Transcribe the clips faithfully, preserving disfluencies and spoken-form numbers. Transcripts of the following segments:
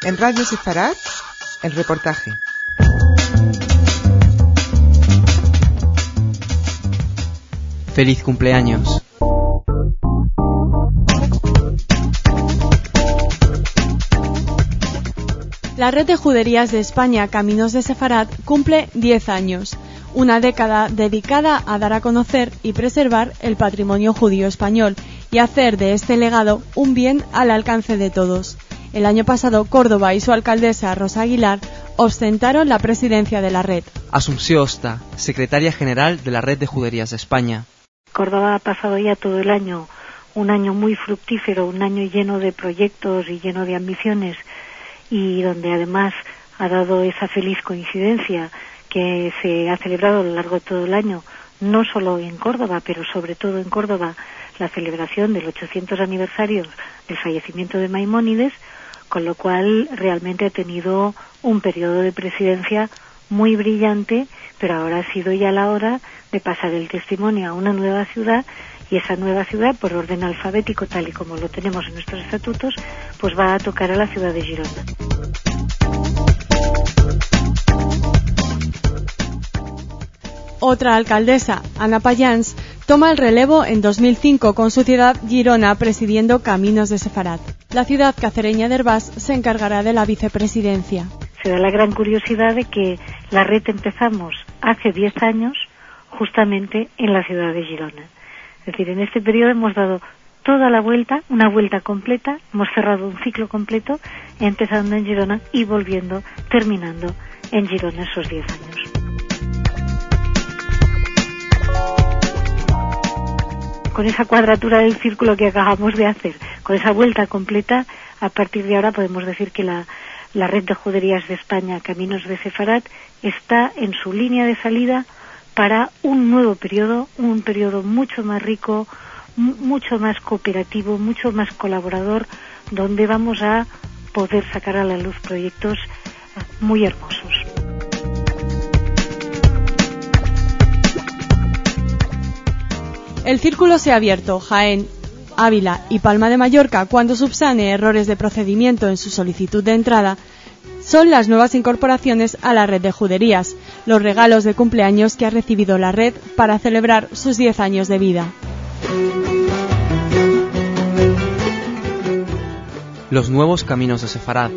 En Radio Sefarad, el reportaje. Feliz cumpleaños. La red de juderías de España, Caminos de Sefarad, cumple diez años, una década dedicada a dar a conocer y preservar el patrimonio judío español y hacer de este legado un bien al alcance de todos. El año pasado, Córdoba y su alcaldesa, Rosa Aguilar, ostentaron la presidencia de la red. Asunción Osta, secretaria general de la red de juderías de España. Córdoba ha pasado ya todo el año, un año muy fructífero, un año lleno de proyectos y lleno de ambiciones, y donde además ha dado esa feliz coincidencia que se ha celebrado a lo largo de todo el año, no solo en Córdoba, pero sobre todo en Córdoba, la celebración del ochocientos aniversario del fallecimiento de Maimónides, con lo cual realmente ha tenido un periodo de presidencia muy brillante, pero ahora ha sido ya la hora de pasar el testimonio a una nueva ciudad, y esa nueva ciudad, por orden alfabético, tal y como lo tenemos en nuestros estatutos, pues va a tocar a la ciudad de Girona. Otra alcaldesa, Ana Payans, toma el relevo en dos mil cinco con su ciudad Girona presidiendo Caminos de Sefarad. La ciudad cacereña de Herbás se encargará de la vicepresidencia. Se da la gran curiosidad de que la red empezamos hace diez años justamente en la ciudad de Girona. Es decir, en este periodo hemos dado toda la vuelta, una vuelta completa, hemos cerrado un ciclo completo, empezando en Girona y volviendo, terminando en Girona esos diez años. Con esa cuadratura del círculo que acabamos de hacer, con esa vuelta completa, a partir de ahora podemos decir que la, la red de juderías de España, Caminos de Sefarad, está en su línea de salida para un nuevo periodo, un periodo mucho más rico, m- mucho más cooperativo, mucho más colaborador, donde vamos a poder sacar a la luz proyectos muy hermosos. El círculo se ha abierto. Jaén, Ávila y Palma de Mallorca, cuando subsane errores de procedimiento en su solicitud de entrada, son las nuevas incorporaciones a la red de juderías, los regalos de cumpleaños que ha recibido la red para celebrar sus diez años de vida. Los nuevos caminos de Sefarad.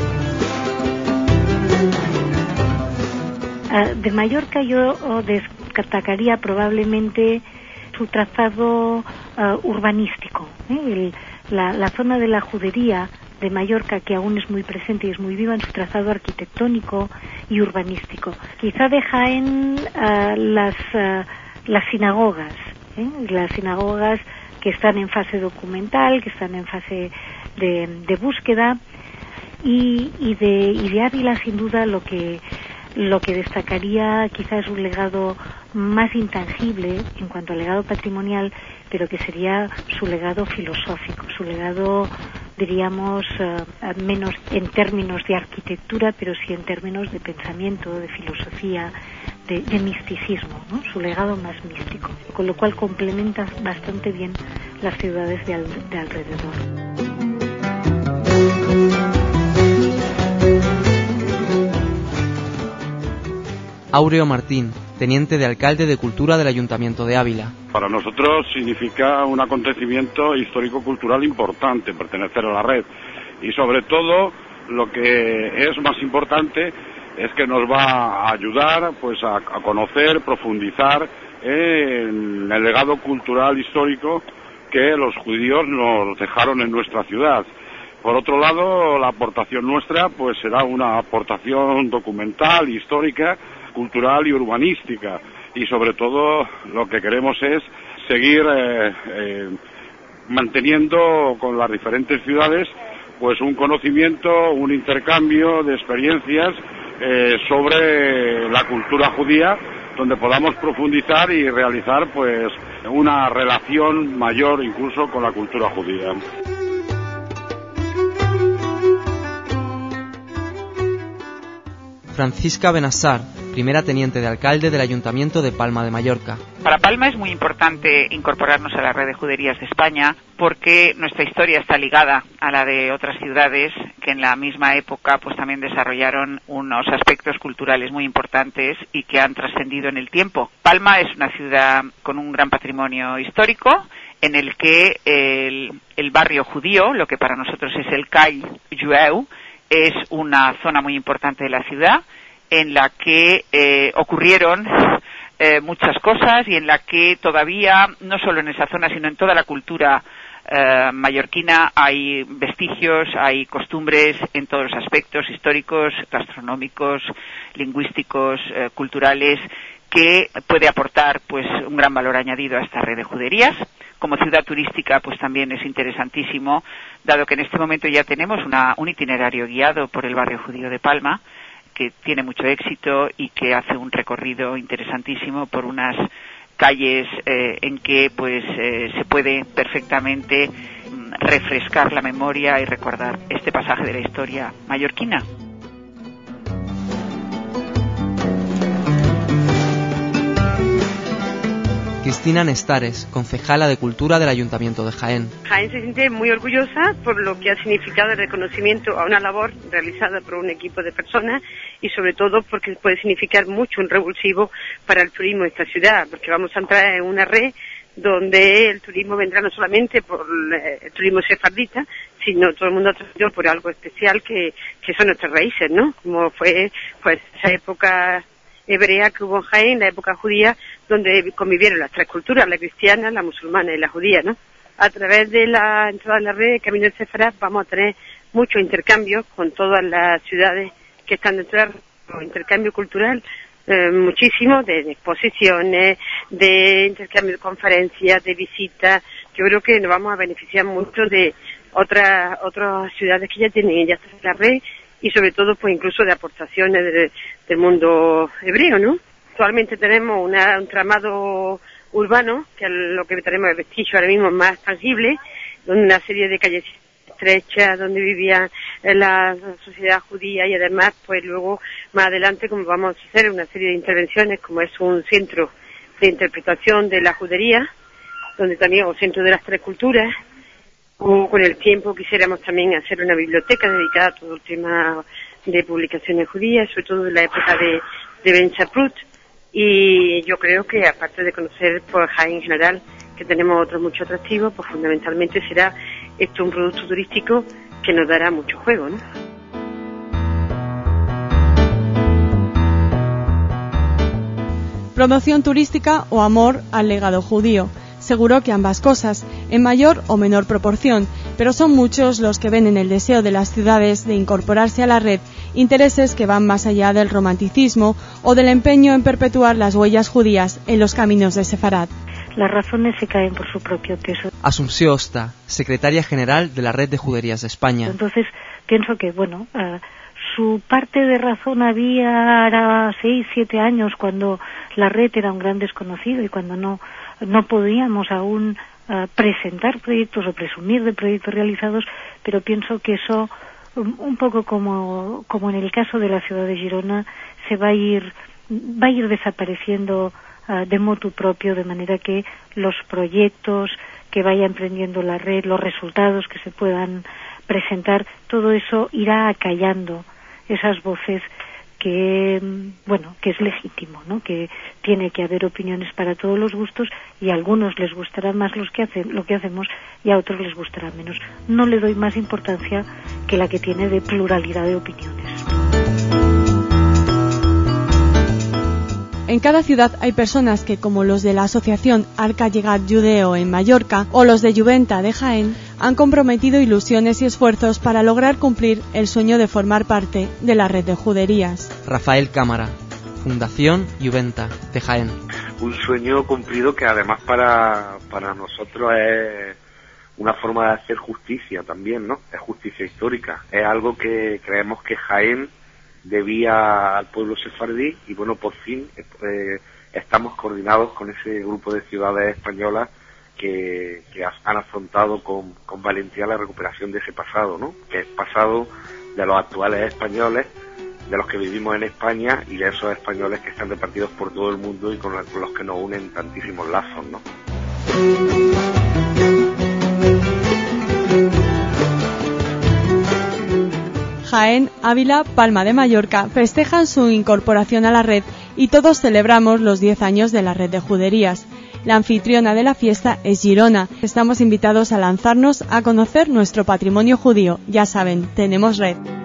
De Mallorca yo destacaría probablemente su trazado uh, urbanístico. ¿eh? El, la, la zona de la judería de Mallorca, que aún es muy presente y es muy viva en su trazado arquitectónico y urbanístico. Quizá de Jaén uh, las, uh, las sinagogas, ¿eh? las sinagogas que están en fase documental, que están en fase de, de búsqueda, y, y, de, y de Ávila sin duda lo que Lo que destacaría quizás es un legado más intangible en cuanto al legado patrimonial, pero que sería su legado filosófico, su legado, diríamos, uh, menos en términos de arquitectura, pero sí en términos de pensamiento, de filosofía, de, de misticismo, ¿no? Su legado más místico, con lo cual complementa bastante bien las ciudades de, al, de alrededor. Áureo Martín, teniente de alcalde de Cultura del Ayuntamiento de Ávila. Para nosotros significa un acontecimiento histórico-cultural importante pertenecer a la red, y sobre todo lo que es más importante es que nos va a ayudar pues a, a conocer, profundizar en el legado cultural histórico que los judíos nos dejaron en nuestra ciudad. Por otro lado, la aportación nuestra pues será una aportación documental, histórica, cultural y urbanística, y sobre todo lo que queremos es seguir eh, eh, manteniendo con las diferentes ciudades pues un conocimiento, un intercambio de experiencias eh, sobre la cultura judía, donde podamos profundizar y realizar pues una relación mayor incluso con la cultura judía. Francisca Benassar, primera teniente de alcalde del Ayuntamiento de Palma de Mallorca. Para Palma es muy importante incorporarnos a la red de juderías de España porque nuestra historia está ligada a la de otras ciudades que en la misma época pues también desarrollaron unos aspectos culturales muy importantes y que han trascendido en el tiempo. Palma es una ciudad con un gran patrimonio histórico, en el que el, el barrio judío, lo que para nosotros es el Call Jueu, es una zona muy importante de la ciudad, en la que eh, ocurrieron eh, muchas cosas y en la que todavía, no solo en esa zona, sino en toda la cultura eh, mallorquina, hay vestigios, hay costumbres en todos los aspectos históricos, gastronómicos, lingüísticos, eh, culturales, que puede aportar pues un gran valor añadido a esta red de juderías. Como ciudad turística, pues también es interesantísimo, dado que en este momento ya tenemos una, un itinerario guiado por el barrio judío de Palma, que tiene mucho éxito y que hace un recorrido interesantísimo por unas calles eh, en que pues eh, se puede perfectamente mm, refrescar la memoria y recordar este pasaje de la historia mallorquina. Cristina Nestares, concejala de Cultura del Ayuntamiento de Jaén. Jaén se siente muy orgullosa por lo que ha significado el reconocimiento a una labor realizada por un equipo de personas y sobre todo porque puede significar mucho un revulsivo para el turismo de esta ciudad, porque vamos a entrar en una red donde el turismo vendrá no solamente por el turismo sefardita, sino todo el mundo atraído por algo especial que, que son nuestras raíces, ¿no? Como fue pues esa época hebrea que hubo en Jaén, la época judía, donde convivieron las tres culturas, la cristiana, la musulmana y la judía, ¿no? A través de la entrada en la red de Camino del Sefarad vamos a tener muchos intercambios con todas las ciudades que están dentro de la red, intercambio cultural, eh, muchísimo, de, de exposiciones, de intercambio de conferencias, de visitas. Yo creo que nos vamos a beneficiar mucho de otras otras ciudades que ya tienen ya en la red y sobre todo pues incluso de aportaciones de, del mundo hebreo, ¿no? Actualmente tenemos una, un tramado urbano, que es lo que tenemos el vestigio ahora mismo más tangible, donde una serie de calles estrechas, donde vivía la sociedad judía y además pues luego más adelante como vamos a hacer una serie de intervenciones como es un centro de interpretación de la judería, donde también un centro de las tres culturas. O con el tiempo quisiéramos también hacer una biblioteca dedicada a todo el tema de publicaciones judías, sobre todo en la época de, de Ben Shaprut. Y yo creo que aparte de conocer por Jaén en general, que tenemos otros muchos atractivos, pues fundamentalmente será esto un producto turístico que nos dará mucho juego, ¿no? Promoción turística o amor al legado judío. Seguro que ambas cosas, en mayor o menor proporción, pero son muchos los que ven en el deseo de las ciudades de incorporarse a la red intereses que van más allá del romanticismo o del empeño en perpetuar las huellas judías en los caminos de Sefarad. Las razones se caen por su propio peso. Asunción Osta, secretaria general de la Red de Juderías de España. Entonces, pienso que, bueno, uh, su parte de razón había era seis, siete años cuando la red era un gran desconocido y cuando no no podíamos aún uh, presentar proyectos o presumir de proyectos realizados, pero pienso que eso, un, un poco como, como en el caso de la ciudad de Girona, se va a ir, va a ir desapareciendo uh, de motu propio, de manera que los proyectos que vaya emprendiendo la red, los resultados que se puedan presentar, todo eso irá acallando esas voces que, bueno, que es legítimo, ¿no? Que tiene que haber opiniones para todos los gustos y a algunos les gustará más los que hacen, lo que hacemos y a otros les gustará menos. No le doy más importancia que la que tiene de pluralidad de opiniones. En cada ciudad hay personas que, como los de la asociación Arca Llegat Judeo en Mallorca o los de Juventa de Jaén, han comprometido ilusiones y esfuerzos para lograr cumplir el sueño de formar parte de la red de juderías. Rafael Cámara, Fundación Juventa de Jaén. Un sueño cumplido que además para, para nosotros es una forma de hacer justicia también, ¿no? Es justicia histórica. Es algo que creemos que Jaén debía al pueblo sefardí y bueno, por fin eh, estamos coordinados con ese grupo de ciudades españolas que, que han afrontado con, con valentía la recuperación de ese pasado, ¿no? Que es pasado de los actuales españoles, de los que vivimos en España y de esos españoles que están repartidos por todo el mundo y con, con los que nos unen tantísimos lazos, ¿no? Jaén, Ávila, Palma de Mallorca festejan su incorporación a la red y todos celebramos los diez años de la red de juderías. La anfitriona de la fiesta es Girona. Estamos invitados a lanzarnos a conocer nuestro patrimonio judío. Ya saben, tenemos red.